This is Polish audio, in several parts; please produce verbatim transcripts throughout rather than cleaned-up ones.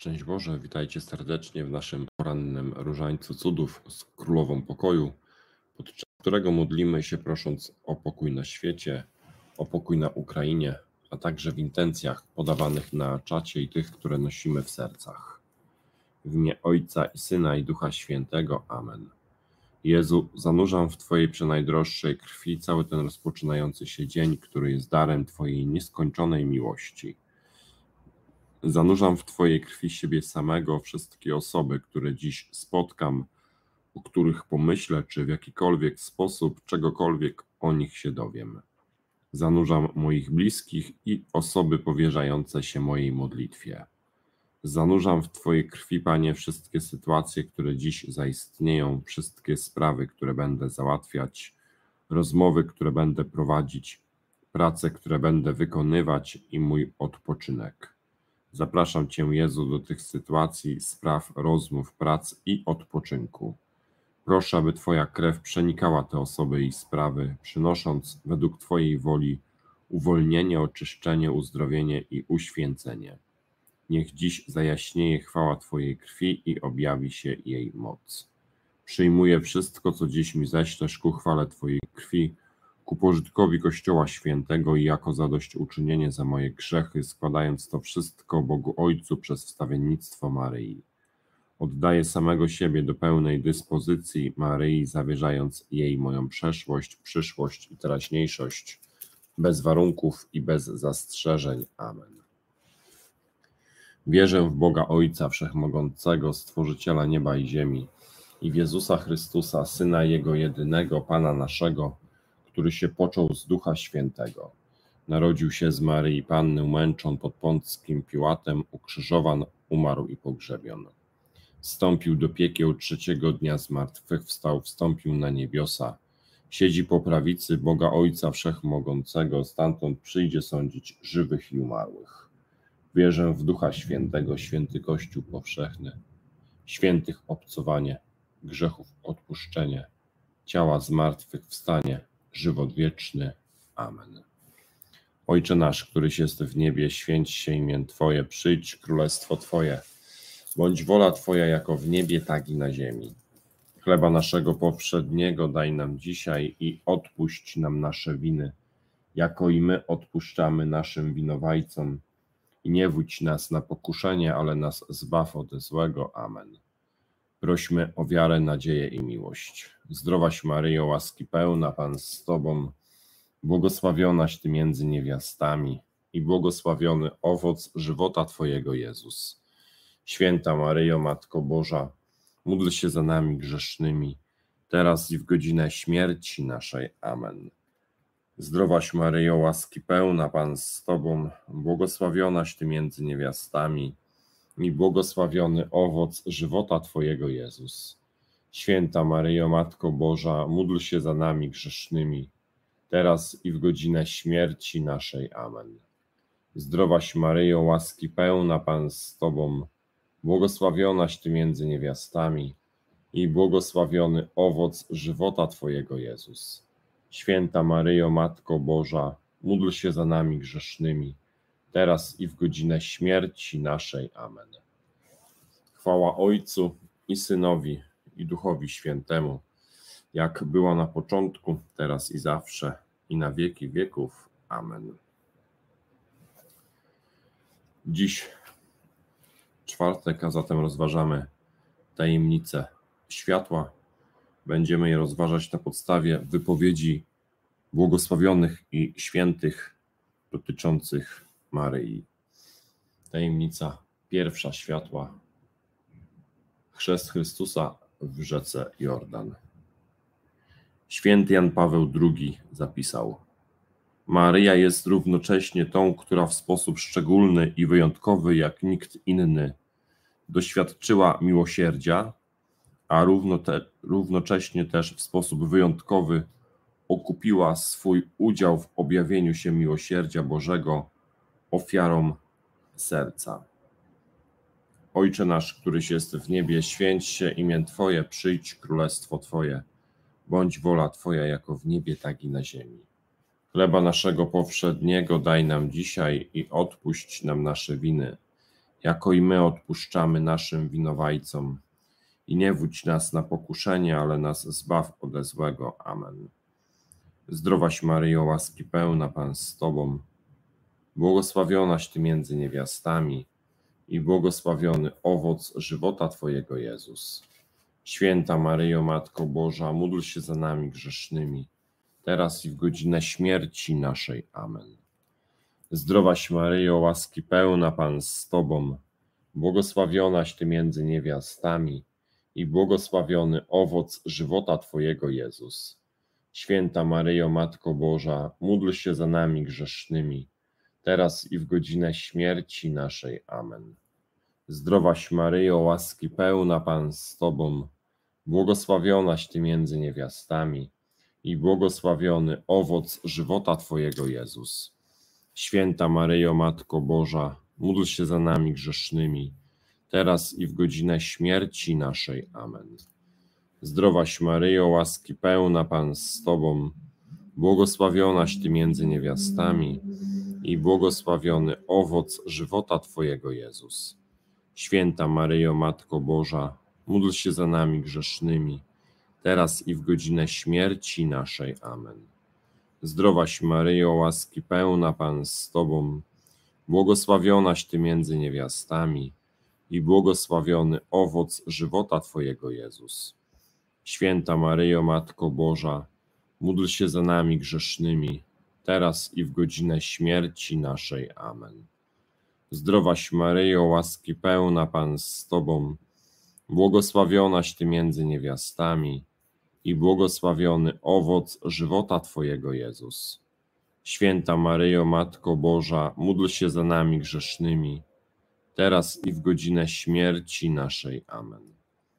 Szczęść Boże, witajcie serdecznie w naszym porannym różańcu cudów z Królową Pokoju, podczas którego modlimy się prosząc o pokój na świecie, o pokój na Ukrainie, a także w intencjach podawanych na czacie i tych, które nosimy w sercach. W imię Ojca i Syna i Ducha Świętego. Amen. Jezu, zanurzam w Twojej przenajdroższej krwi cały ten rozpoczynający się dzień, który jest darem Twojej nieskończonej miłości. Zanurzam w Twojej krwi siebie samego, wszystkie osoby, które dziś spotkam, o których pomyślę, czy w jakikolwiek sposób czegokolwiek o nich się dowiem. Zanurzam moich bliskich i osoby powierzające się mojej modlitwie. Zanurzam w Twojej krwi, Panie, wszystkie sytuacje, które dziś zaistnieją, wszystkie sprawy, które będę załatwiać, rozmowy, które będę prowadzić, prace, które będę wykonywać i mój odpoczynek. Zapraszam Cię, Jezu, do tych sytuacji, spraw, rozmów, prac i odpoczynku. Proszę, aby Twoja krew przenikała te osoby i sprawy, przynosząc według Twojej woli uwolnienie, oczyszczenie, uzdrowienie i uświęcenie. Niech dziś zajaśnieje chwała Twojej krwi i objawi się jej moc. Przyjmuję wszystko, co dziś mi ześlesz ku chwale Twojej krwi, ku pożytkowi Kościoła Świętego i jako zadośćuczynienie za moje grzechy, składając to wszystko Bogu Ojcu przez wstawiennictwo Maryi. Oddaję samego siebie do pełnej dyspozycji Maryi, zawierzając jej moją przeszłość, przyszłość i teraźniejszość, bez warunków i bez zastrzeżeń. Amen. Wierzę w Boga Ojca Wszechmogącego, Stworzyciela nieba i ziemi, i w Jezusa Chrystusa, Syna Jego jedynego, Pana naszego, który się począł z Ducha Świętego. Narodził się z Maryi Panny, umęczon pod Pąckim Piłatem, ukrzyżowan, umarł i pogrzebion. Wstąpił do piekieł, trzeciego dnia zmartwychwstał, wstąpił na niebiosa. Siedzi po prawicy Boga Ojca Wszechmogącego, stamtąd przyjdzie sądzić żywych i umarłych. Wierzę w Ducha Świętego, święty Kościół powszechny, świętych obcowanie, grzechów odpuszczenie, ciała zmartwychwstanie, żywot wieczny. Amen. Ojcze nasz, któryś jest w niebie, święć się imię Twoje, przyjdź królestwo Twoje, bądź wola Twoja jako w niebie, tak i na ziemi. Chleba naszego powszedniego daj nam dzisiaj i odpuść nam nasze winy, jako i my odpuszczamy naszym winowajcom. I nie wódź nas na pokuszenie, ale nas zbaw od złego. Amen. Prośmy o wiarę, nadzieję i miłość. Zdrowaś Maryjo, łaski pełna, Pan z Tobą, błogosławionaś Ty między niewiastami i błogosławiony owoc żywota Twojego, Jezus. Święta Maryjo, Matko Boża, módl się za nami grzesznymi, teraz i w godzinę śmierci naszej. Amen. Zdrowaś Maryjo, łaski pełna, Pan z Tobą, błogosławionaś Ty między niewiastami i błogosławiony owoc żywota Twojego, Jezus. Święta Maryjo, Matko Boża, módl się za nami grzesznymi, teraz i w godzinę śmierci naszej. Amen. Zdrowaś Maryjo, łaski pełna, Pan z Tobą, błogosławionaś Ty między niewiastami i błogosławiony owoc żywota Twojego, Jezus. Święta Maryjo, Matko Boża, módl się za nami grzesznymi, teraz i w godzinę śmierci naszej. Amen. Chwała Ojcu i Synowi i Duchowi Świętemu, jak była na początku, teraz i zawsze, i na wieki wieków. Amen. Dziś czwartek, a zatem rozważamy tajemnicę światła. Będziemy je rozważać na podstawie wypowiedzi błogosławionych i świętych dotyczących Maryi. Tajemnica pierwsza światła. Chrzest Chrystusa w rzece Jordan. Święty Jan Paweł drugi zapisał: Maryja jest równocześnie tą, która w sposób szczególny i wyjątkowy jak nikt inny doświadczyła miłosierdzia, a równo te, równocześnie też w sposób wyjątkowy okupiła swój udział w objawieniu się miłosierdzia Bożego ofiarą serca. Ojcze nasz, któryś jest w niebie, święć się imię Twoje, przyjdź królestwo Twoje, bądź wola Twoja jako w niebie, tak i na ziemi. Chleba naszego powszedniego daj nam dzisiaj i odpuść nam nasze winy, jako i my odpuszczamy naszym winowajcom. I nie wódź nas na pokuszenie, ale nas zbaw ode złego. Amen. Zdrowaś Maryjo, łaski pełna, Pan z Tobą, błogosławionaś Ty między niewiastami i błogosławiony owoc żywota Twojego, Jezus. Święta Maryjo, Matko Boża, módl się za nami grzesznymi, teraz i w godzinę śmierci naszej. Amen. Zdrowaś Maryjo, łaski pełna, Pan z Tobą, błogosławionaś Ty między niewiastami i błogosławiony owoc żywota Twojego, Jezus. Święta Maryjo, Matko Boża, módl się za nami grzesznymi, teraz i w godzinę śmierci naszej. Amen. Zdrowaś Maryjo, łaski pełna, Pan z Tobą, błogosławionaś Ty między niewiastami i błogosławiony owoc żywota Twojego, Jezus. Święta Maryjo, Matko Boża, módl się za nami grzesznymi, teraz i w godzinę śmierci naszej. Amen. Zdrowaś Maryjo, łaski pełna, Pan z Tobą, błogosławionaś Ty między niewiastami i błogosławiony owoc żywota Twojego, Jezus. Święta Maryjo, Matko Boża, módl się za nami grzesznymi, teraz i w godzinę śmierci naszej. Amen. Zdrowaś Maryjo, łaski pełna, Pan z Tobą, błogosławionaś Ty między niewiastami i błogosławiony owoc żywota Twojego, Jezus. Święta Maryjo, Matko Boża, módl się za nami grzesznymi, teraz i w godzinę śmierci naszej. Amen. Zdrowaś Maryjo, łaski pełna, Pan z Tobą, błogosławionaś Ty między niewiastami i błogosławiony owoc żywota Twojego, Jezus. Święta Maryjo, Matko Boża, módl się za nami grzesznymi, teraz i w godzinę śmierci naszej. Amen.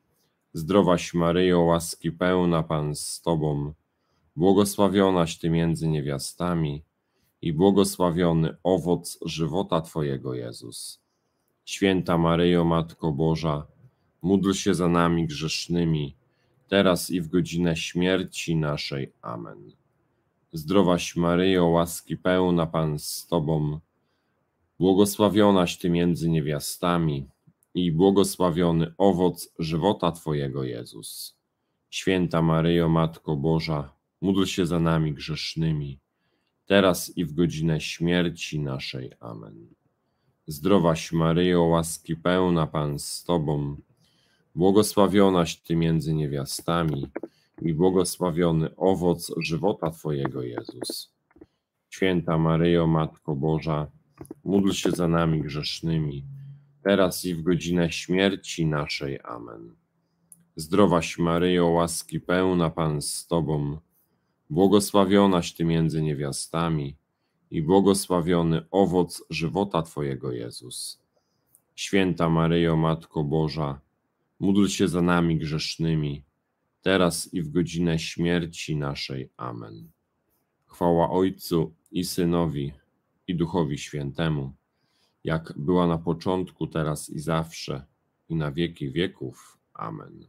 Zdrowaś Maryjo, łaski pełna, Pan z Tobą, błogosławionaś Ty między niewiastami i błogosławiony owoc żywota Twojego, Jezus. Święta Maryjo, Matko Boża, módl się za nami grzesznymi, teraz i w godzinę śmierci naszej. Amen. Zdrowaś Maryjo, łaski pełna, Pan z Tobą, błogosławionaś Ty między niewiastami i błogosławiony owoc żywota Twojego, Jezus. Święta Maryjo, Matko Boża, módl się za nami grzesznymi, teraz i w godzinę śmierci naszej. Amen. Zdrowaś Maryjo, łaski pełna, Pan z Tobą, błogosławionaś Ty między niewiastami i błogosławiony owoc żywota Twojego, Jezus. Święta Maryjo, Matko Boża, módl się za nami grzesznymi, teraz i w godzinę śmierci naszej. Amen. Zdrowaś Maryjo, łaski pełna, Pan z Tobą, błogosławionaś Ty między niewiastami i błogosławiony owoc żywota Twojego, Jezus. Święta Maryjo, Matko Boża, módl się za nami grzesznymi, teraz i w godzinę śmierci naszej. Amen. Chwała Ojcu i Synowi, i Duchowi Świętemu, jak była na początku, teraz i zawsze, i na wieki wieków. Amen.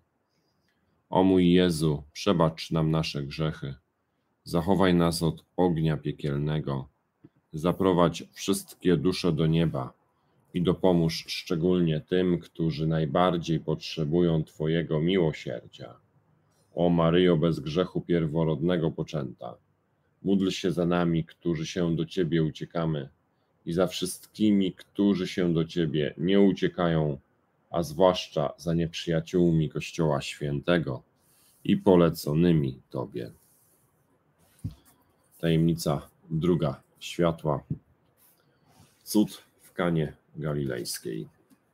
O mój Jezu, przebacz nam nasze grzechy, zachowaj nas od ognia piekielnego, zaprowadź wszystkie dusze do nieba i dopomóż szczególnie tym, którzy najbardziej potrzebują Twojego miłosierdzia. O Maryjo, bez grzechu pierworodnego poczęta, módl się za nami, którzy się do Ciebie uciekamy, i za wszystkimi, którzy się do Ciebie nie uciekają, a zwłaszcza za nieprzyjaciółmi Kościoła Świętego i poleconymi Tobie. Tajemnica druga. Światła. Cud w Kanie Galilejskiej.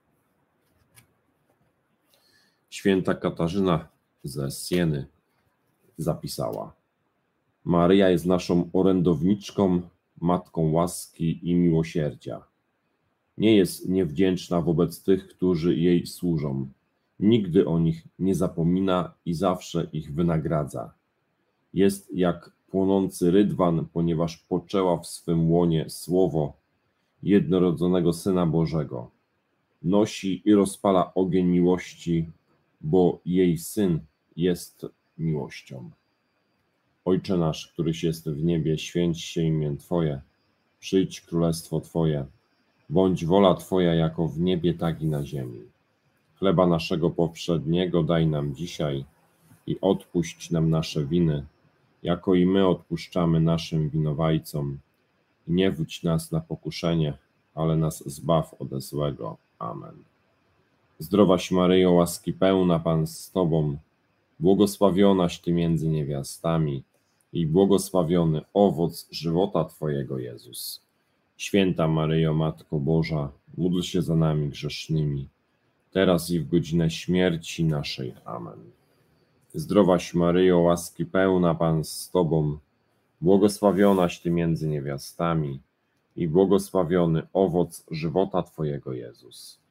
Święta Katarzyna ze Sieny zapisała: Maryja jest naszą orędowniczką, matką łaski i miłosierdzia. Nie jest niewdzięczna wobec tych, którzy jej służą. Nigdy o nich nie zapomina i zawsze ich wynagradza. Jest jak płonący rydwan, ponieważ poczęła w swym łonie słowo jednorodzonego Syna Bożego. Nosi i rozpala ogień miłości, bo jej Syn jest miłością. Ojcze nasz, któryś jest w niebie, święć się imię Twoje, przyjdź królestwo Twoje, Bądź wola Twoja jako w niebie, tak i na ziemi. Chleba naszego powszedniego daj nam dzisiaj i odpuść nam nasze winy, jako i my odpuszczamy naszym winowajcom. I nie wódź nas na pokuszenie, ale nas zbaw ode złego. Amen. Zdrowaś Maryjo, łaski pełna, Pan z Tobą, błogosławionaś Ty między niewiastami i błogosławiony owoc żywota Twojego, Jezus. Święta Maryjo, Matko Boża, módl się za nami grzesznymi, teraz i w godzinę śmierci naszej. Amen. Zdrowaś Maryjo, łaski pełna, Pan z Tobą, błogosławionaś Ty między niewiastami i błogosławiony owoc żywota Twojego, Jezus.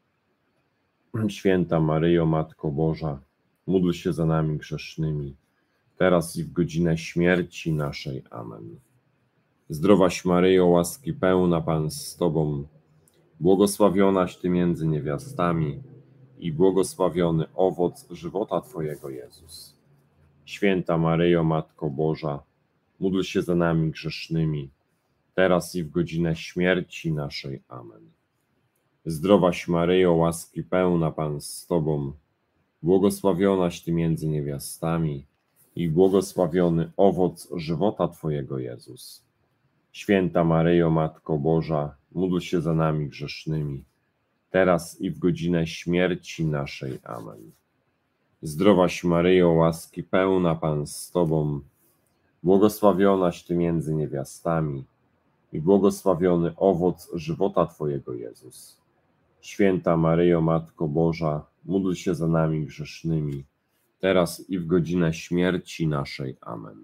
Święta Maryjo, Matko Boża, módl się za nami grzesznymi, teraz i w godzinę śmierci naszej. Amen. Zdrowaś Maryjo, łaski pełna, Pan z Tobą, błogosławionaś Ty między niewiastami i błogosławiony owoc żywota Twojego, Jezus. Święta Maryjo, Matko Boża, módl się za nami grzesznymi, teraz i w godzinę śmierci naszej. Amen. Zdrowaś Maryjo, łaski pełna, Pan z Tobą, błogosławionaś Ty między niewiastami i błogosławiony owoc żywota Twojego, Jezus. Święta Maryjo, Matko Boża, módl się za nami grzesznymi, teraz i w godzinę śmierci naszej. Amen. Zdrowaś Maryjo, łaski pełna, Pan z Tobą, błogosławionaś Ty między niewiastami i błogosławiony owoc żywota Twojego, Jezus. Święta Maryjo, Matko Boża, módl się za nami grzesznymi, teraz i w godzinę śmierci naszej. Amen.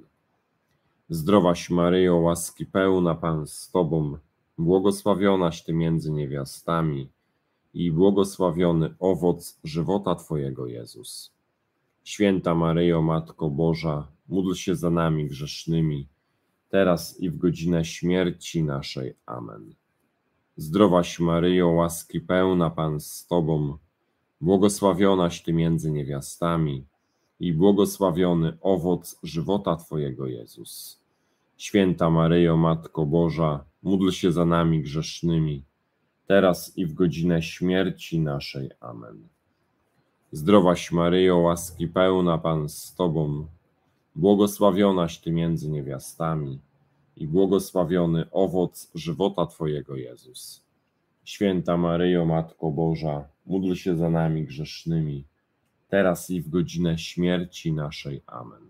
Zdrowaś Maryjo, łaski pełna, Pan z Tobą, błogosławionaś Ty między niewiastami i błogosławiony owoc żywota Twojego, Jezus. Święta Maryjo, Matko Boża, módl się za nami grzesznymi, teraz i w godzinę śmierci naszej. Amen. Zdrowaś Maryjo, łaski pełna, Pan z Tobą, błogosławionaś Ty między niewiastami i błogosławiony owoc żywota Twojego, Jezus. Święta Maryjo, Matko Boża, módl się za nami grzesznymi, teraz i w godzinę śmierci naszej. Amen. Zdrowaś Maryjo, łaski pełna, Pan z Tobą, błogosławionaś Ty między niewiastami i błogosławiony owoc żywota Twojego, Jezus. Święta Maryjo, Matko Boża, módl się za nami grzesznymi, teraz i w godzinę śmierci naszej. Amen.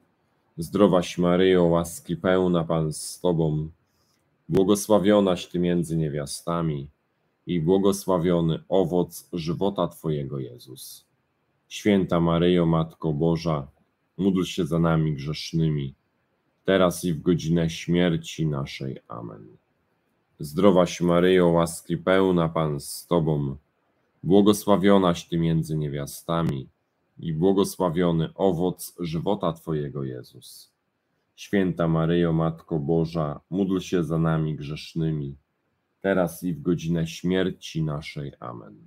Zdrowaś Maryjo, łaski pełna, Pan z Tobą, błogosławionaś Ty między niewiastami i błogosławiony owoc żywota Twojego, Jezus. Święta Maryjo, Matko Boża, módl się za nami grzesznymi, teraz i w godzinę śmierci naszej. Amen. Zdrowaś Maryjo, łaski pełna, Pan z Tobą, błogosławionaś Ty między niewiastami i błogosławiony owoc żywota Twojego, Jezus. Święta Maryjo, Matko Boża, módl się za nami grzesznymi, teraz i w godzinę śmierci naszej. Amen.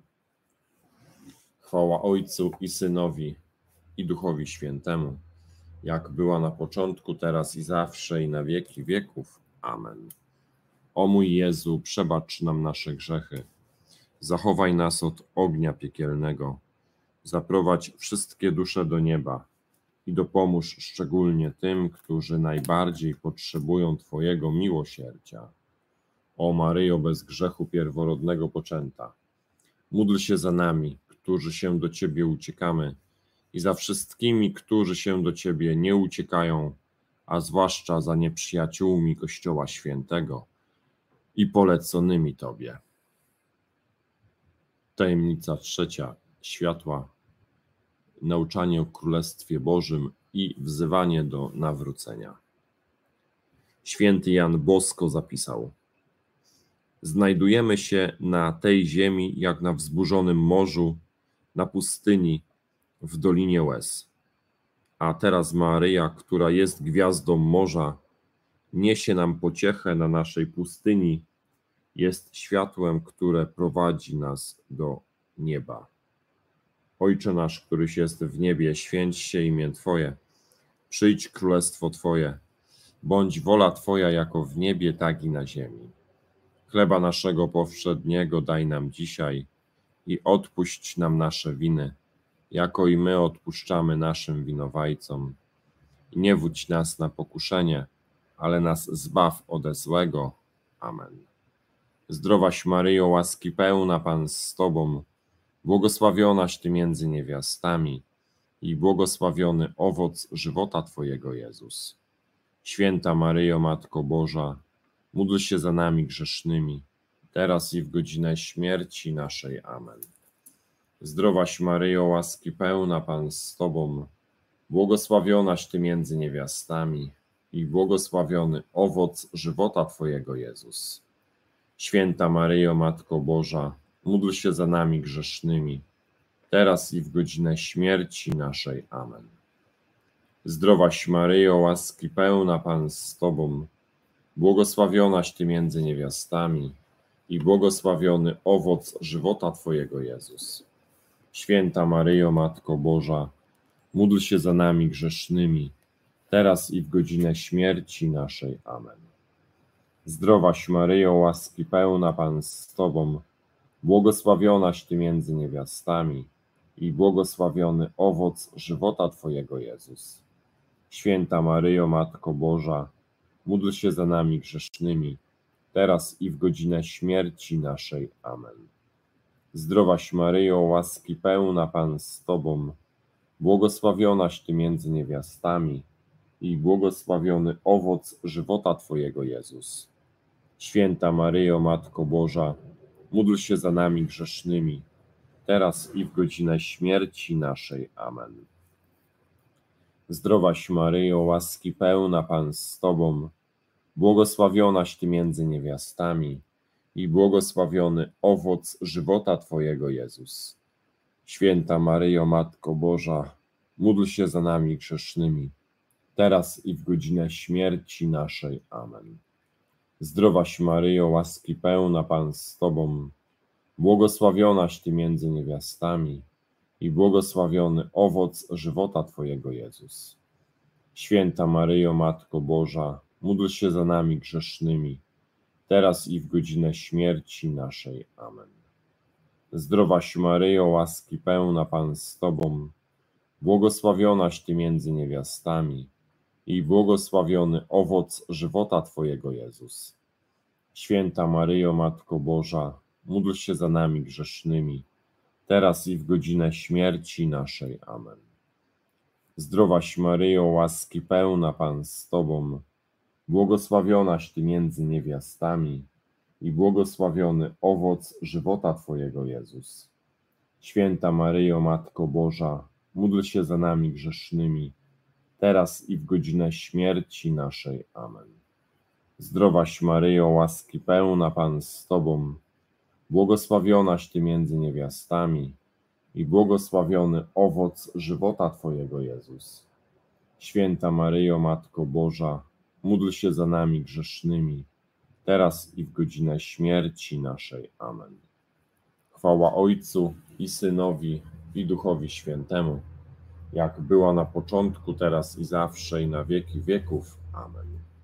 Chwała Ojcu i Synowi, i Duchowi Świętemu, jak była na początku, teraz i zawsze, i na wieki wieków. Amen. O mój Jezu, przebacz nam nasze grzechy, zachowaj nas od ognia piekielnego, zaprowadź wszystkie dusze do nieba i dopomóż szczególnie tym, którzy najbardziej potrzebują Twojego miłosierdzia. O Maryjo, bez grzechu pierworodnego poczęta, módl się za nami, którzy się do Ciebie uciekamy, i za wszystkimi, którzy się do Ciebie nie uciekają, a zwłaszcza za nieprzyjaciółmi Kościoła Świętego i poleconymi Tobie. Tajemnica trzecia. Światła. Nauczanie o Królestwie Bożym i wzywanie do nawrócenia. Święty Jan Bosko zapisał: znajdujemy się na tej ziemi jak na wzburzonym morzu, na pustyni, w Dolinie Łez. A teraz Maryja, która jest gwiazdą morza, niesie nam pociechę na naszej pustyni, jest światłem, które prowadzi nas do nieba. Ojcze nasz, któryś jest w niebie, święć się imię Twoje. Przyjdź królestwo Twoje. Bądź wola Twoja jako w niebie, tak i na ziemi. Chleba naszego powszedniego daj nam dzisiaj i odpuść nam nasze winy, jako i my odpuszczamy naszym winowajcom. I nie wódź nas na pokuszenie, ale nas zbaw ode złego. Amen. Zdrowaś Maryjo, łaski pełna, Pan z Tobą, błogosławionaś Ty między niewiastami i błogosławiony owoc żywota Twojego, Jezus. Święta Maryjo, Matko Boża, módl się za nami grzesznymi, teraz i w godzinę śmierci naszej. Amen. Zdrowaś Maryjo, łaski pełna, Pan z Tobą, błogosławionaś Ty między niewiastami i błogosławiony owoc żywota Twojego, Jezus. Święta Maryjo, Matko Boża, módl się za nami grzesznymi, teraz i w godzinę śmierci naszej. Amen. Zdrowaś Maryjo, łaski pełna, Pan z Tobą, błogosławionaś Ty między niewiastami i błogosławiony owoc żywota Twojego, Jezus. Święta Maryjo, Matko Boża, módl się za nami grzesznymi, teraz i w godzinę śmierci naszej. Amen. Zdrowaś Maryjo, łaski pełna, Pan z Tobą, błogosławionaś Ty między niewiastami i błogosławiony owoc żywota Twojego, Jezus. Święta Maryjo, Matko Boża, módl się za nami grzesznymi, teraz i w godzinę śmierci naszej. Amen. Zdrowaś Maryjo, łaski pełna, Pan z Tobą, błogosławionaś Ty między niewiastami i błogosławiony owoc żywota Twojego, Jezus. Święta Maryjo, Matko Boża, módl się za nami grzesznymi, teraz i w godzinę śmierci naszej. Amen. Zdrowaś Maryjo, łaski pełna, Pan z Tobą, błogosławionaś Ty między niewiastami i błogosławiony owoc żywota Twojego, Jezus. Święta Maryjo, Matko Boża, módl się za nami grzesznymi, teraz i w godzinę śmierci naszej. Amen. Zdrowaś Maryjo, łaski pełna, Pan z Tobą, błogosławionaś Ty między niewiastami i błogosławiony owoc żywota Twojego, Jezus. Święta Maryjo, Matko Boża, módl się za nami grzesznymi, teraz i w godzinę śmierci naszej. Amen. Zdrowaś Maryjo, łaski pełna, Pan z Tobą, błogosławionaś Ty między niewiastami i błogosławiony owoc żywota Twojego, Jezus. Święta Maryjo, Matko Boża, módl się za nami grzesznymi, teraz i w godzinę śmierci naszej. Amen. Zdrowaś Maryjo, łaski pełna, Pan z Tobą, błogosławionaś Ty między niewiastami i błogosławiony owoc żywota Twojego, Jezus. Święta Maryjo, Matko Boża, módl się za nami grzesznymi, teraz i w godzinę śmierci naszej. Amen. Zdrowaś Maryjo, łaski pełna, Pan z Tobą, błogosławionaś Ty między niewiastami i błogosławiony owoc żywota Twojego, Jezus. Święta Maryjo, Matko Boża, módl się za nami grzesznymi, teraz i w godzinę śmierci naszej. Amen. Chwała Ojcu i Synowi, i Duchowi Świętemu, jak była na początku, teraz i zawsze, i na wieki wieków. Amen.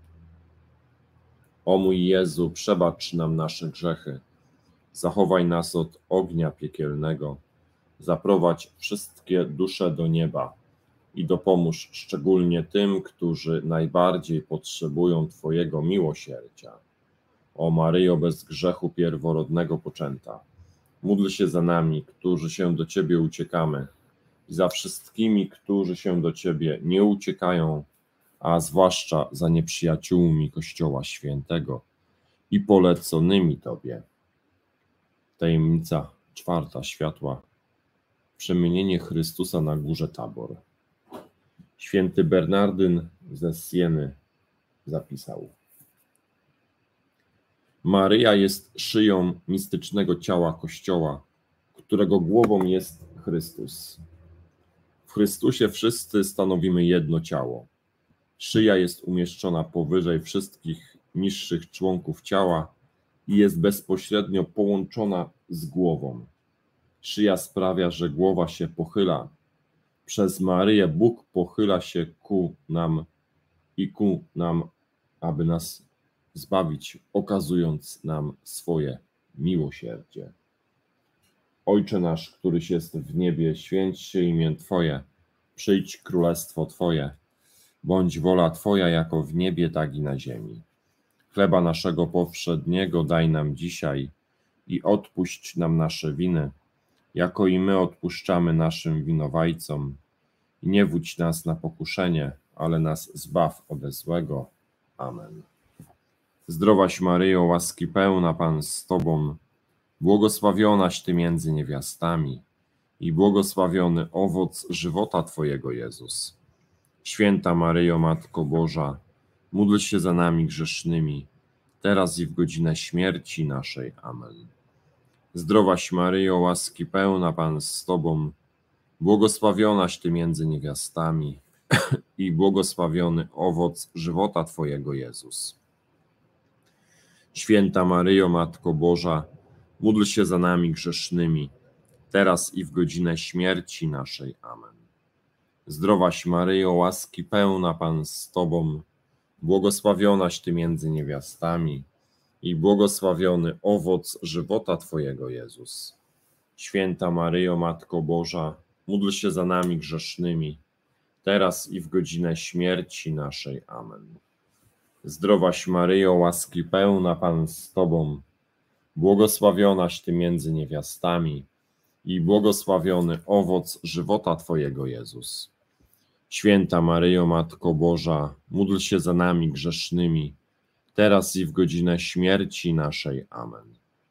O mój Jezu, przebacz nam nasze grzechy, zachowaj nas od ognia piekielnego, zaprowadź wszystkie dusze do nieba i dopomóż szczególnie tym, którzy najbardziej potrzebują Twojego miłosierdzia. O Maryjo, bez grzechu pierworodnego poczęta, módl się za nami, którzy się do Ciebie uciekamy, i za wszystkimi, którzy się do Ciebie nie uciekają, a zwłaszcza za nieprzyjaciółmi Kościoła Świętego i poleconymi Tobie. Tajemnica czwarta światła. Przemienienie Chrystusa na górze Tabor. Święty Bernardyn ze Sieny zapisał: Maryja jest szyją mistycznego ciała Kościoła, którego głową jest Chrystus. W Chrystusie wszyscy stanowimy jedno ciało. Szyja jest umieszczona powyżej wszystkich niższych członków ciała i jest bezpośrednio połączona z głową. Szyja sprawia, że głowa się pochyla. Przez Maryję Bóg pochyla się ku nam i ku nam, aby nas zbawić, okazując nam swoje miłosierdzie. Ojcze nasz, któryś jest w niebie, święć się imię Twoje, przyjdź królestwo Twoje, bądź wola Twoja jako w niebie, tak i na ziemi. Chleba naszego powszedniego daj nam dzisiaj i odpuść nam nasze winy, jako i my odpuszczamy naszym winowajcom. I nie wódź nas na pokuszenie, ale nas zbaw ode złego. Amen. Zdrowaś Maryjo, łaski pełna, Pan z Tobą, błogosławionaś Ty między niewiastami i błogosławiony owoc żywota Twojego, Jezus. Święta Maryjo, Matko Boża, módl się za nami grzesznymi, teraz i w godzinę śmierci naszej. Amen. Zdrowaś Maryjo, łaski pełna, Pan z Tobą, błogosławionaś Ty między niewiastami i błogosławiony owoc żywota Twojego, Jezus. Święta Maryjo, Matko Boża, módl się za nami grzesznymi, teraz i w godzinę śmierci naszej. Amen. Zdrowaś Maryjo, łaski pełna, Pan z Tobą, błogosławionaś Ty między niewiastami i błogosławiony owoc żywota Twojego, Jezus. Święta Maryjo, Matko Boża, módl się za nami grzesznymi, teraz i w godzinę śmierci naszej. Amen. Zdrowaś Maryjo, łaski pełna, Pan z Tobą, błogosławionaś Ty między niewiastami i błogosławiony owoc żywota Twojego, Jezus. Święta Maryjo, Matko Boża, módl się za nami grzesznymi, teraz i w godzinę śmierci naszej. Amen.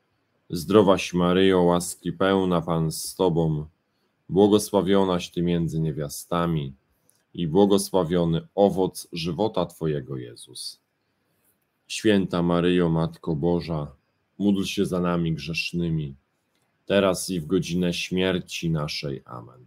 Zdrowaś Maryjo, łaski pełna, Pan z Tobą, błogosławionaś Ty między niewiastami i błogosławiony owoc żywota Twojego, Jezus. Święta Maryjo, Matko Boża, módl się za nami grzesznymi, teraz i w godzinę śmierci naszej. Amen.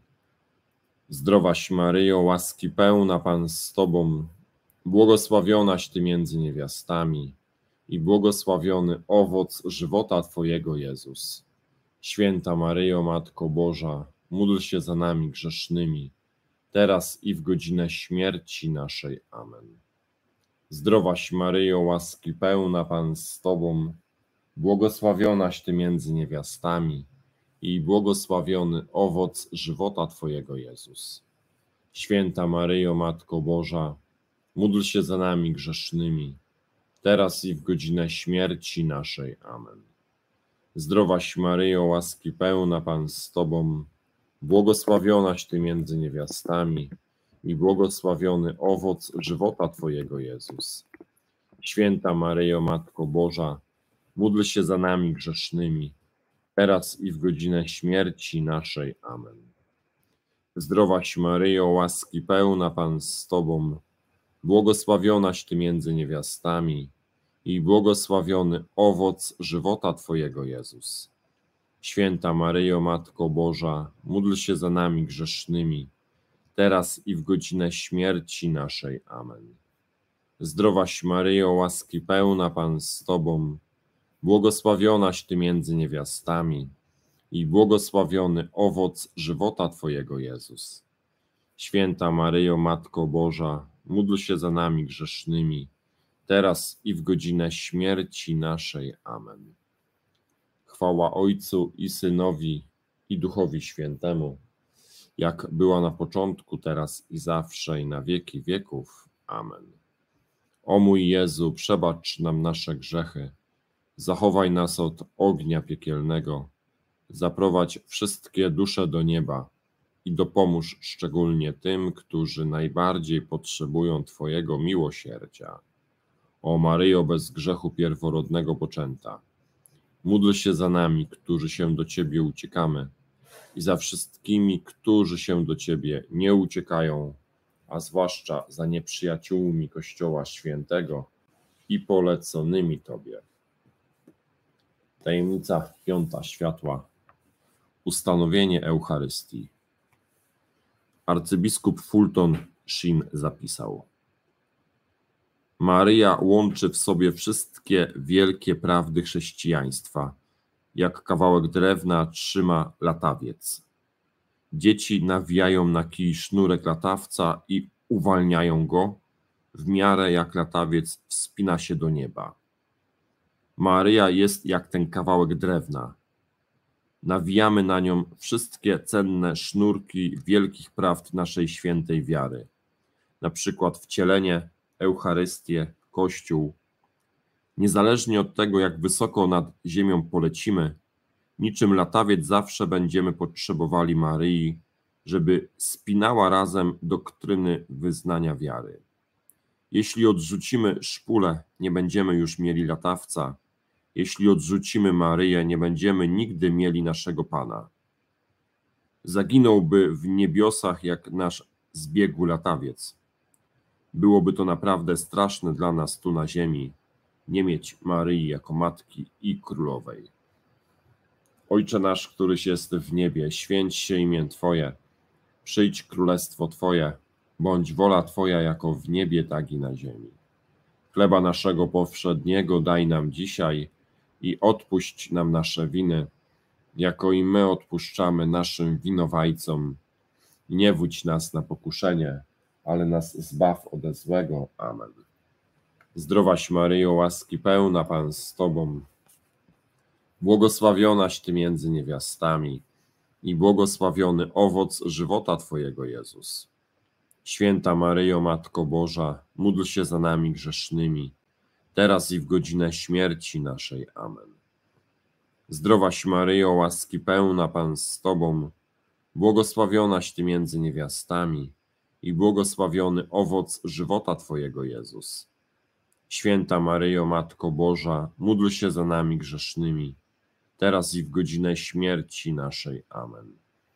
Zdrowaś Maryjo, łaski pełna, Pan z Tobą, błogosławionaś Ty między niewiastami i błogosławiony owoc żywota Twojego, Jezus. Święta Maryjo, Matko Boża, módl się za nami grzesznymi, teraz i w godzinę śmierci naszej. Amen. Zdrowaś Maryjo, łaski pełna, Pan z Tobą, błogosławionaś Ty między niewiastami i błogosławiony owoc żywota Twojego, Jezus. Święta Maryjo, Matko Boża, módl się za nami grzesznymi, teraz i w godzinę śmierci naszej. Amen. Zdrowaś Maryjo, łaski pełna, Pan z Tobą, błogosławionaś Ty między niewiastami i błogosławiony owoc żywota Twojego, Jezus. Święta Maryjo, Matko Boża, módl się za nami grzesznymi, teraz i w godzinę śmierci naszej. Amen. Zdrowaś Maryjo, łaski pełna, Pan z Tobą, błogosławionaś Ty między niewiastami i błogosławiony owoc żywota Twojego, Jezus. Święta Maryjo, Matko Boża, módl się za nami grzesznymi, teraz i w godzinę śmierci naszej. Amen. Zdrowaś Maryjo, łaski pełna, Pan z Tobą, błogosławionaś Ty między niewiastami i błogosławiony owoc żywota Twojego, Jezus. Święta Maryjo, Matko Boża, módl się za nami grzesznymi, teraz i w godzinę śmierci naszej. Amen. Chwała Ojcu i Synowi i Duchowi Świętemu, jak była na początku, teraz i zawsze, i na wieki wieków. Amen. O mój Jezu, przebacz nam nasze grzechy, zachowaj nas od ognia piekielnego, zaprowadź wszystkie dusze do nieba i dopomóż szczególnie tym, którzy najbardziej potrzebują Twojego miłosierdzia. O Maryjo, bez grzechu pierworodnego poczęta, módl się za nami, którzy się do Ciebie uciekamy, i za wszystkimi, którzy się do Ciebie nie uciekają, a zwłaszcza za nieprzyjaciółmi Kościoła Świętego i poleconymi Tobie. Tajemnica piąta światła. Ustanowienie Eucharystii. Arcybiskup Fulton Sheen zapisał: Maryja łączy w sobie wszystkie wielkie prawdy chrześcijaństwa, jak kawałek drewna trzyma latawiec. Dzieci nawijają na kij sznurek latawca i uwalniają go, w miarę jak latawiec wspina się do nieba. Maryja jest jak ten kawałek drewna. Nawijamy na nią wszystkie cenne sznurki wielkich prawd naszej świętej wiary. Na przykład wcielenie, Eucharystię, Kościół. Niezależnie od tego, jak wysoko nad ziemią polecimy, niczym latawiec zawsze będziemy potrzebowali Maryi, żeby spinała razem doktryny wyznania wiary. Jeśli odrzucimy szpulę, nie będziemy już mieli latawca. Jeśli odrzucimy Maryję, nie będziemy nigdy mieli naszego Pana. Zaginąłby w niebiosach jak nasz zbiegły latawiec. Byłoby to naprawdę straszne dla nas tu na ziemi, nie mieć Maryi jako Matki i Królowej. Ojcze nasz, któryś jest w niebie, święć się imię Twoje, przyjdź królestwo Twoje, bądź wola Twoja jako w niebie, tak i na ziemi. Chleba naszego powszedniego daj nam dzisiaj i odpuść nam nasze winy, jako i my odpuszczamy naszym winowajcom. Nie wódź nas na pokuszenie, ale nas zbaw ode złego. Amen. Zdrowaś Maryjo, łaski pełna, Pan z Tobą, błogosławionaś Ty między niewiastami i błogosławiony owoc żywota Twojego, Jezus. Święta Maryjo, Matko Boża, módl się za nami grzesznymi, teraz i w godzinę śmierci naszej. Amen. Zdrowaś Maryjo, łaski pełna, Pan z Tobą, błogosławionaś Ty między niewiastami i błogosławiony owoc żywota Twojego, Jezus. Święta Maryjo, Matko Boża, módl się za nami grzesznymi, teraz i w godzinę śmierci naszej. Amen.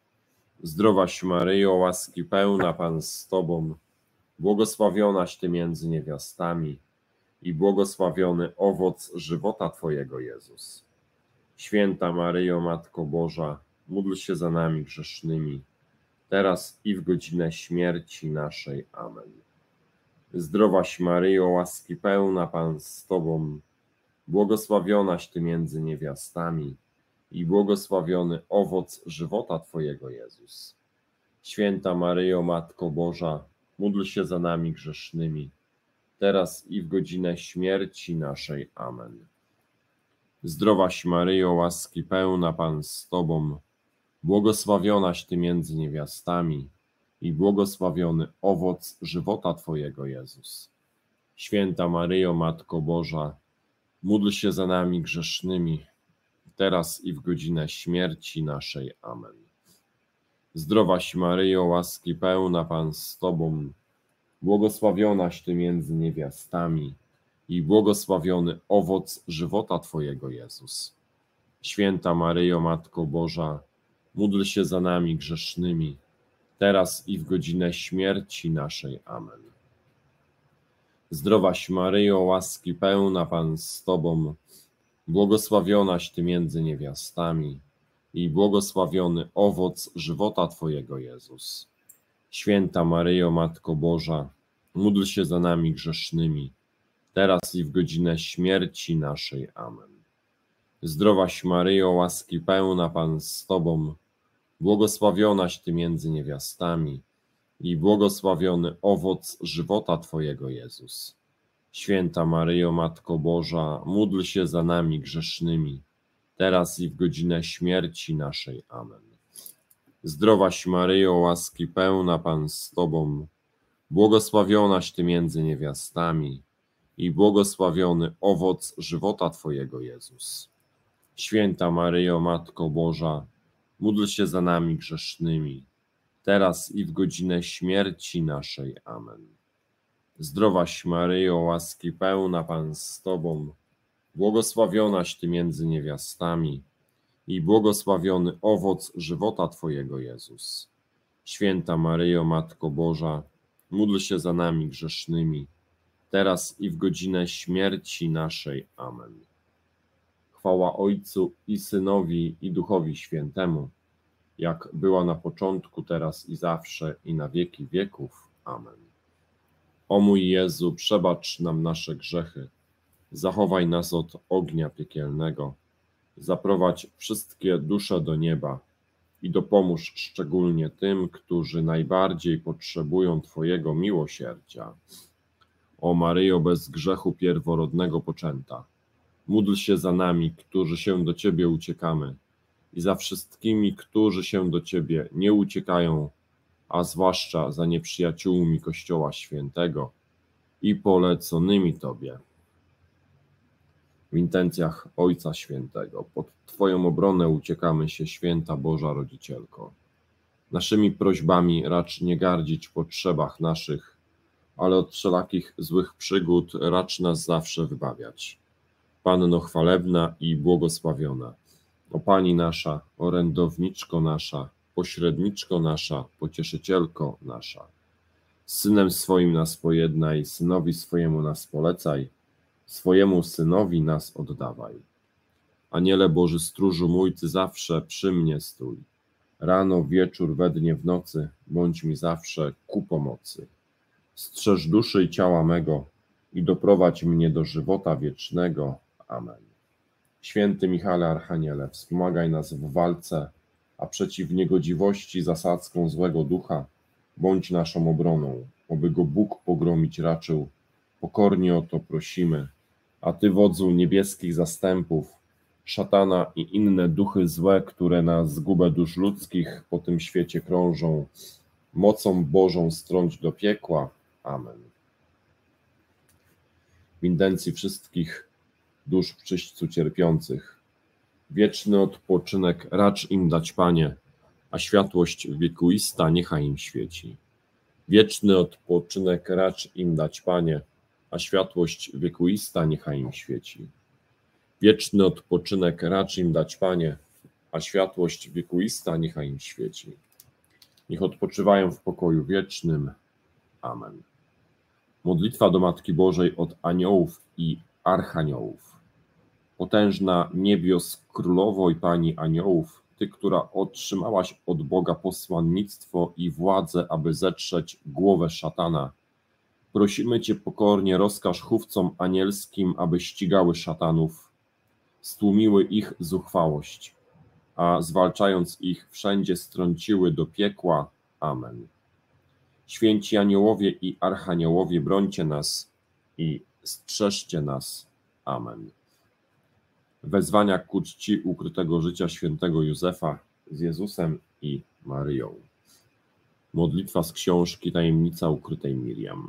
Zdrowaś Maryjo, łaski pełna, Pan z Tobą, błogosławionaś Ty między niewiastami i błogosławiony owoc żywota Twojego, Jezus. Święta Maryjo, Matko Boża, módl się za nami grzesznymi, teraz i w godzinę śmierci naszej. Amen. Zdrowaś Maryjo, łaski pełna, Pan z Tobą, błogosławionaś Ty między niewiastami i błogosławiony owoc żywota Twojego, Jezus. Święta Maryjo, Matko Boża, módl się za nami grzesznymi, teraz i w godzinę śmierci naszej. Amen. Zdrowaś Maryjo, łaski pełna, Pan z Tobą, błogosławionaś Ty między niewiastami i błogosławiony owoc żywota Twojego, Jezus. Święta Maryjo, Matko Boża, módl się za nami grzesznymi, teraz i w godzinę śmierci naszej. Amen. Zdrowaś Maryjo, łaski pełna, Pan z Tobą, błogosławionaś Ty między niewiastami i błogosławiony owoc żywota Twojego, Jezus. Święta Maryjo, Matko Boża, módl się za nami grzesznymi, teraz i w godzinę śmierci naszej. Amen. Zdrowaś Maryjo, łaski pełna, Pan z Tobą, błogosławionaś Ty między niewiastami i błogosławiony owoc żywota Twojego, Jezus. Święta Maryjo, Matko Boża, módl się za nami grzesznymi, teraz i w godzinę śmierci naszej. Amen. Zdrowaś Maryjo, łaski pełna, Pan z Tobą, błogosławionaś Ty między niewiastami i błogosławiony owoc żywota Twojego, Jezus. Święta Maryjo, Matko Boża, módl się za nami grzesznymi, teraz i w godzinę śmierci naszej. Amen. Zdrowaś Maryjo, łaski pełna, Pan z Tobą, błogosławionaś Ty między niewiastami i błogosławiony owoc żywota Twojego, Jezus. Święta Maryjo, Matko Boża, módl się za nami grzesznymi, teraz i w godzinę śmierci naszej. Amen. Zdrowaś Maryjo, łaski pełna, Pan z Tobą, błogosławionaś Ty między niewiastami i błogosławiony owoc żywota Twojego, Jezus. Święta Maryjo, Matko Boża, módl się za nami grzesznymi, teraz i w godzinę śmierci naszej. Amen. Chwała Ojcu i Synowi i Duchowi Świętemu, jak była na początku, teraz i zawsze, i na wieki wieków. Amen. O mój Jezu, przebacz nam nasze grzechy, zachowaj nas od ognia piekielnego, zaprowadź wszystkie dusze do nieba i dopomóż szczególnie tym, którzy najbardziej potrzebują Twojego miłosierdzia. O Maryjo, bez grzechu pierworodnego poczęta, Módl się za nami, którzy się do Ciebie uciekamy, i za wszystkimi, którzy się do Ciebie nie uciekają, a zwłaszcza za nieprzyjaciółmi Kościoła Świętego i poleconymi Tobie. W intencjach Ojca Świętego, pod Twoją obronę uciekamy się, Święta Boża Rodzicielko. Naszymi prośbami racz nie gardzić w potrzebach naszych, ale od wszelakich złych przygód racz nas zawsze wybawiać. Panno chwalebna i błogosławiona, o Pani nasza, orędowniczko nasza, pośredniczko nasza, pocieszycielko nasza. Z Synem swoim nas pojednaj, Synowi swojemu nas polecaj, swojemu Synowi nas oddawaj. Aniele Boży stróżu mój, Ty zawsze przy mnie stój. Rano, wieczór, we dnie, w nocy, bądź mi zawsze ku pomocy. Strzeż duszy i ciała mego i doprowadź mnie do żywota wiecznego. Amen. Święty Michale Archaniele, wspomagaj nas w walce, a przeciw niegodziwości zasadzką złego ducha bądź naszą obroną, oby go Bóg pogromić raczył. Pokornie o to prosimy, a Ty, wodzu niebieskich zastępów, szatana i inne duchy złe, które na zgubę dusz ludzkich po tym świecie krążą, mocą Bożą strąć do piekła. Amen. W intencji wszystkich dusz w czyśćcu cierpiących, wieczny odpoczynek racz im dać, Panie, a światłość wiekuista niechaj im świeci. Wieczny odpoczynek racz im dać, Panie, a światłość wiekuista niechaj im świeci. Wieczny odpoczynek racz im dać, Panie, a światłość wiekuista niechaj im świeci. Niech odpoczywają w pokoju wiecznym. Amen. Modlitwa do Matki Bożej od aniołów i archaniołów. Potężna niebios królowo i Pani aniołów, Ty, która otrzymałaś od Boga posłannictwo i władzę, aby zetrzeć głowę szatana, prosimy Cię pokornie, rozkaż chówcom anielskim, aby ścigały szatanów, stłumiły ich zuchwałość, a zwalczając ich wszędzie strąciły do piekła. Amen. Święci aniołowie i archaniołowie, brońcie nas i strzeżcie nas. Amen. Wezwania ku czci ukrytego życia świętego Józefa z Jezusem i Maryją. Modlitwa z książki Tajemnica ukrytej Miriam.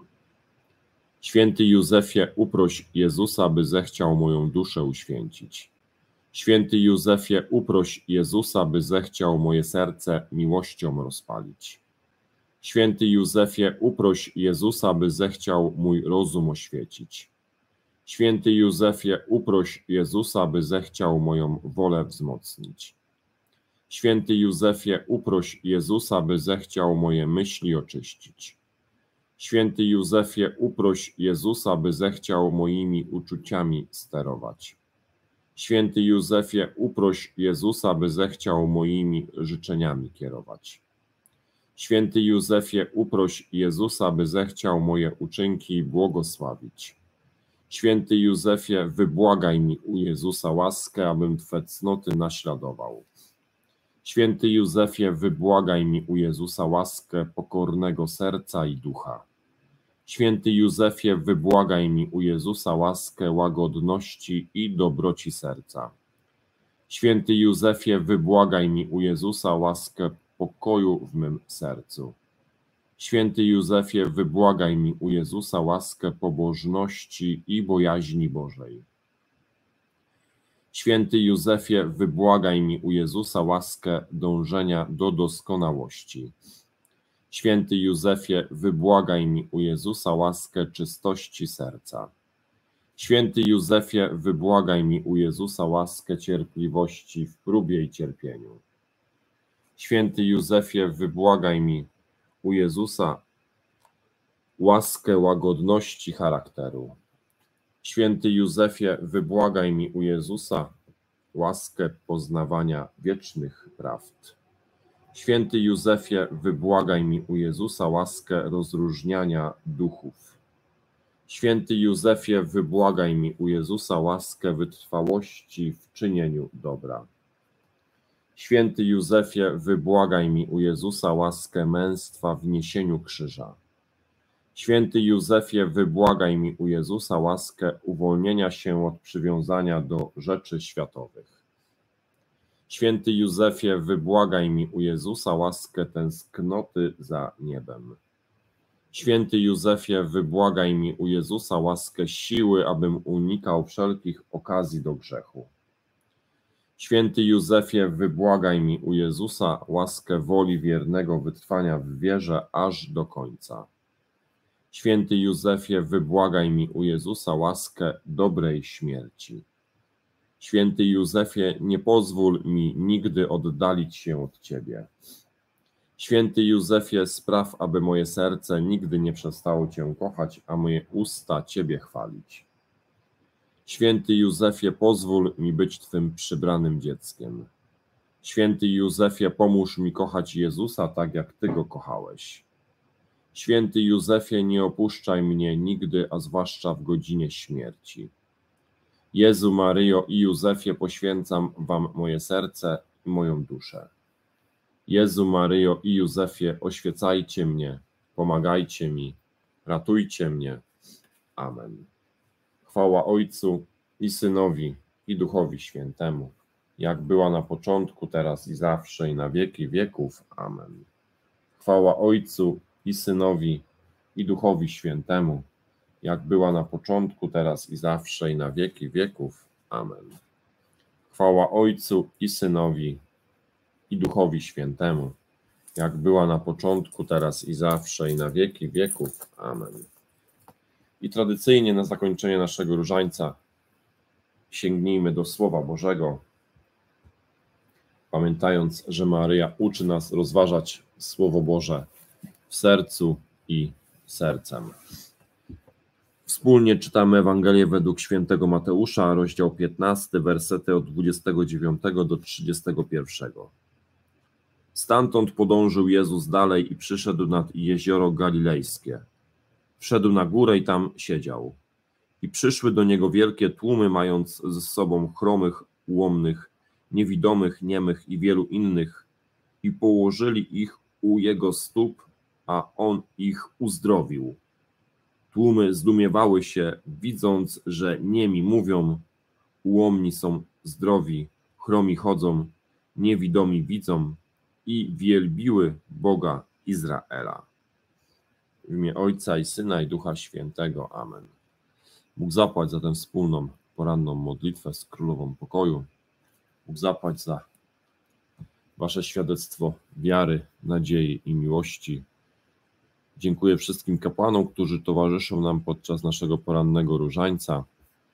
Święty Józefie, uproś Jezusa, by zechciał moją duszę uświęcić. Święty Józefie, uproś Jezusa, by zechciał moje serce miłością rozpalić. Święty Józefie, uproś Jezusa, by zechciał mój rozum oświecić. Święty Józefie, uproś Jezusa, by zechciał moją wolę wzmocnić. Święty Józefie, uproś Jezusa, by zechciał moje myśli oczyścić. Święty Józefie, uproś Jezusa, by zechciał moimi uczuciami sterować. Święty Józefie, uproś Jezusa, by zechciał moimi życzeniami kierować. Święty Józefie, uproś Jezusa, by zechciał moje uczynki błogosławić. Święty Józefie, wybłagaj mi u Jezusa łaskę, abym Twe cnoty naśladował. Święty Józefie, wybłagaj mi u Jezusa łaskę pokornego serca i ducha. Święty Józefie, wybłagaj mi u Jezusa łaskę łagodności i dobroci serca. Święty Józefie, wybłagaj mi u Jezusa łaskę pokoju w mym sercu. Święty Józefie, wybłagaj mi u Jezusa łaskę pobożności i bojaźni Bożej. Święty Józefie, wybłagaj mi u Jezusa łaskę dążenia do doskonałości. Święty Józefie, wybłagaj mi u Jezusa łaskę czystości serca. Święty Józefie, wybłagaj mi u Jezusa łaskę cierpliwości w próbie i cierpieniu. Święty Józefie, wybłagaj mi u Jezusa łaskę łagodności charakteru. Święty Józefie, wybłagaj mi u Jezusa łaskę poznawania wiecznych prawd. Święty Józefie, wybłagaj mi u Jezusa łaskę rozróżniania duchów. Święty Józefie, wybłagaj mi u Jezusa łaskę wytrwałości w czynieniu dobra. Święty Józefie, wybłagaj mi u Jezusa łaskę męstwa w niesieniu krzyża. Święty Józefie, wybłagaj mi u Jezusa łaskę uwolnienia się od przywiązania do rzeczy światowych. Święty Józefie, wybłagaj mi u Jezusa łaskę tęsknoty za niebem. Święty Józefie, wybłagaj mi u Jezusa łaskę siły, abym unikał wszelkich okazji do grzechu. Święty Józefie, wybłagaj mi u Jezusa łaskę woli wiernego wytrwania w wierze aż do końca. Święty Józefie, wybłagaj mi u Jezusa łaskę dobrej śmierci. Święty Józefie, nie pozwól mi nigdy oddalić się od Ciebie. Święty Józefie, spraw, aby moje serce nigdy nie przestało Cię kochać, a moje usta Ciebie chwalić. Święty Józefie, pozwól mi być Twym przybranym dzieckiem. Święty Józefie, pomóż mi kochać Jezusa tak, jak Ty Go kochałeś. Święty Józefie, nie opuszczaj mnie nigdy, a zwłaszcza w godzinie śmierci. Jezu, Maryjo i Józefie, poświęcam Wam moje serce i moją duszę. Jezu, Maryjo i Józefie, oświecajcie mnie, pomagajcie mi, ratujcie mnie. Amen. Chwała Ojcu i Synowi, i Duchowi Świętemu, jak była na początku, teraz i zawsze, i na wieki wieków. Amen. Chwała Ojcu i Synowi, i Duchowi Świętemu, jak była na początku, teraz i zawsze, i na wieki wieków. Amen. Chwała Ojcu i Synowi, i Duchowi Świętemu, jak była na początku, teraz i zawsze, i na wieki wieków. Amen. I tradycyjnie na zakończenie naszego różańca sięgnijmy do Słowa Bożego, pamiętając, że Maryja uczy nas rozważać Słowo Boże w sercu i sercem. Wspólnie czytamy Ewangelię według świętego Mateusza, rozdział piętnasty, wersety od dwudziestego dziewiątego do trzydziestego pierwszego. Stamtąd podążył Jezus dalej i przyszedł nad jezioro Galilejskie. Wszedł na górę i tam siedział. I przyszły do niego wielkie tłumy, mając ze sobą chromych, ułomnych, niewidomych, niemych i wielu innych, i położyli ich u jego stóp, a on ich uzdrowił. Tłumy zdumiewały się, widząc, że niemi mówią, ułomni są zdrowi, chromi chodzą, niewidomi widzą, i wielbiły Boga Izraela. W imię Ojca i Syna i Ducha Świętego. Amen. Bóg zapłać za tę wspólną poranną modlitwę z Królową Pokoju. Bóg zapłać za Wasze świadectwo wiary, nadziei i miłości. Dziękuję wszystkim kapłanom, którzy towarzyszą nam podczas naszego porannego różańca.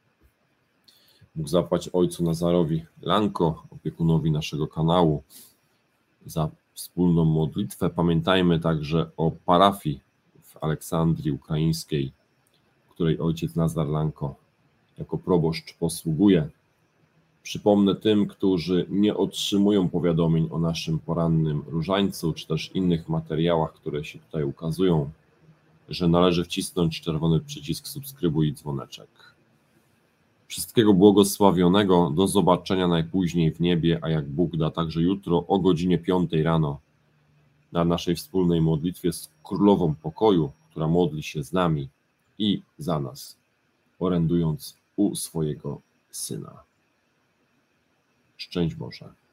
Bóg zapłać Ojcu Nazarowi Lanko, opiekunowi naszego kanału, za wspólną modlitwę. Pamiętajmy także o parafii w Aleksandrii Ukraińskiej, której ojciec Nazar Lanko jako proboszcz posługuje. Przypomnę tym, którzy nie otrzymują powiadomień o naszym porannym różańcu, czy też innych materiałach, które się tutaj ukazują, że należy wcisnąć czerwony przycisk subskrybuj i dzwoneczek. Wszystkiego błogosławionego, do zobaczenia najpóźniej w niebie, a jak Bóg da, także jutro o godzinie piątej rano na naszej wspólnej modlitwie z Królową Pokoju, która modli się z nami i za nas, orędując u swojego Syna. Szczęść Boże.